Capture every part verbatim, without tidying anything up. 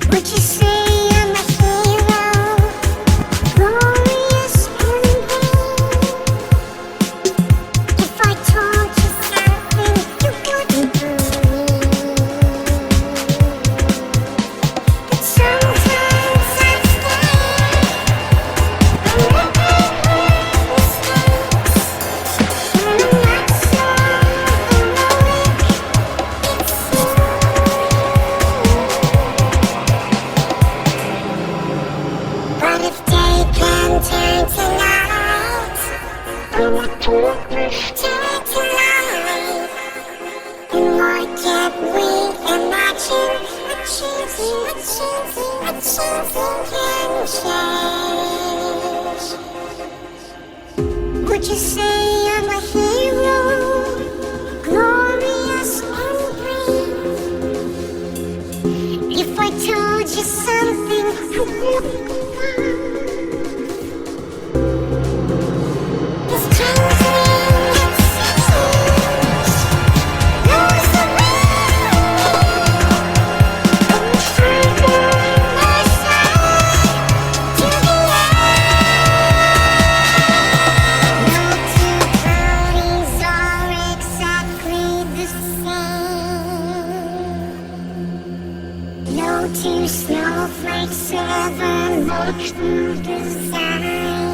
Would you say I'm a hero, glorious and brave? If I told you something you wouldn't believe. But sometimes I'm scared. I'm making mistakes, and I'm not so heroic. It seems. But if day can turn to night, and the darkness turn to light, then what can we imagine? Achieving, achieving, achieving can change. Would you say I'm a hero, glorious and brave? If I told you something I wouldn't believe. It's changing, it seems. Knows the meaning. And the freedom I say to the end. No two bodies are exactly the same. No two snowflakes ever match their design.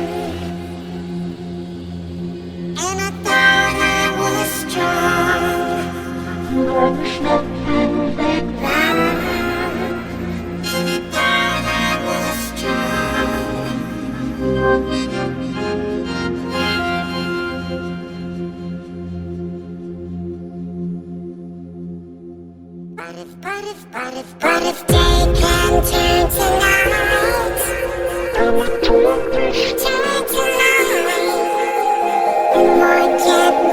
And I thought I was strong, but I was nothing but that. And I thought I was strong, but if, but if, but if, but if day can turn to night, and the darkness turn to light, then what can